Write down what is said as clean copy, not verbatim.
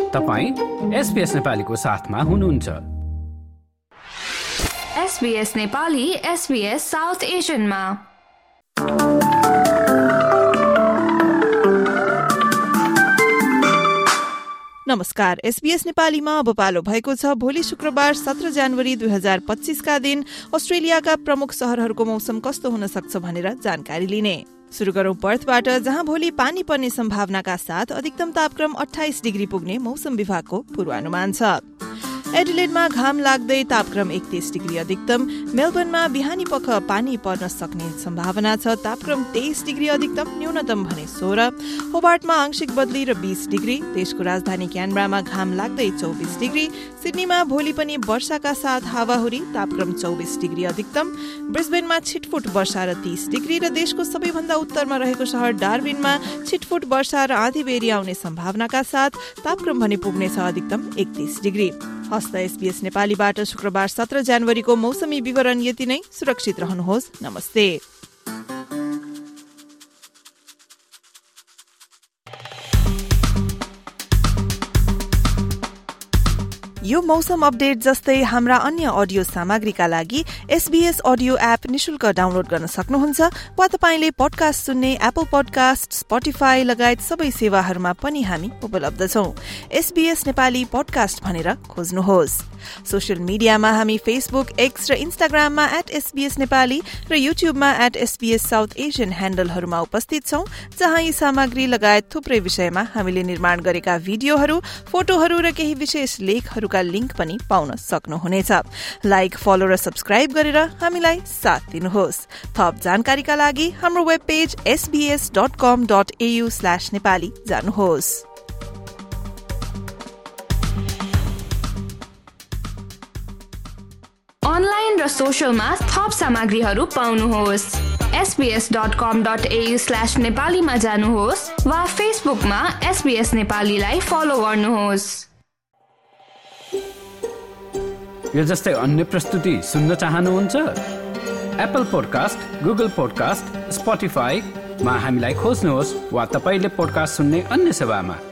तपाईं SBS नेपालीको साथमा हुनुहुन्छ। SBS नेपाली SBS साउथ एशियनमा। नमस्कार, SBS नेपालीमा अब पालो भएको छ भोलि शुक्रबार 17 जनवरी 2025 का दिन अस्ट्रेलियाका प्रमुख शहरहरूको मौसम कस्तो हुन सक्छ भनेर जानकारी लिने। सुरु गरौं पर्थबाट, जहाँ भोलि पानी पर्ने सम्भावनाका साथ अधिकतम तापक्रम 28 डिग्री पुग्ने मौसम विभागको पूर्वानुमान छ। एडिलेडमा घाम लाग्दै तापक्रम 31 डिग्री अधिकतम। मेलबर्नमा बिहानी पख पानी पर्न सक्ने सम्भावना छ, तापक्रम 23 डिग्री अधिकतम, न्यूनतम भने 16। होबार्टमा आंशिक बदली र 20 डिग्री। देशको राजधानी क्यानबरामा घाम लाग्दै 24 डिग्री। सिडनीमा भोलि पनि वर्षाका साथ हावाहुरी, तापक्रम 24 डिग्री अधिकतम। ब्रिस्बेनमा छिटफुट वर्षा र 30 डिग्री र देशको सबैभन्दा उत्तरमा रहेको शहर डार्विनमा छिटफुट वर्षा र आँधी बेरी आउने सम्भावनाका साथ तापक्रम भने पुग्नेछ अधिकतम 31 डिग्री। हस्त SBS नेपालीबाट शुक्रबार 17 जनवरीको मौसमी विवरण यति नै। सुरक्षित रहनुहोस्। नमस्ते। यो मौसम अपडेट जस्तै हाम्रा अन्य अडियो सामग्रीका लागि SBS अडियो एप निशुल्क डाउनलोड गर्न सक्नुहुन्छ, वा तपाईले पडकास्ट सुन्ने एप्पल पडकास्ट, स्पोटिफाई लगायत सबै सेवाहरूमा पनि हामी उपलब्ध छौं। SBS नेपाली पडकास्ट भनेर खोज्नुहोस्। सोशल मिडियामा हामी फेसबुक, एक्स र इन्स्टाग्राममा @SBS नेपाली र युट्युबमा @SBS साउथ एशियन ह्यान्डलहरूमा उपस्थित छौं, जहाँ यी सामग्री लगायत थुप्रै विषयमा हामीले निर्माण गरेका भिडियोहरू, फोटोहरू र केही विशेष लेखहरूका लिंक पनि पाउन सक्नुहुनेछ। लाइक, फलो र सब्स्क्राइब गरेर हामीलाई साथ दिनुहोस्। थप जानकारीका लागि हाम्रो वेब पेज sbs.com.au/nepali जानुहोस्। अनलाइन र सोशलमा थप सामग्रीहरू पाउनुहोस्। sbs.com.au/नेपालीमा जानुहोस् वा फेसबुकमा SBS नेपालीलाई फलो गर्नुहोस्। यो जस्तै अन्य प्रस्तुति सुन्न चाहनुहुन्छ? एप्पल पोडकास्ट, गुगल पोडकास्ट, स्पोटिफाईमा हामीलाई खोज्नुहोस्, वा तपाईले पोडकास्ट सुन्ने अन्य सेवामा।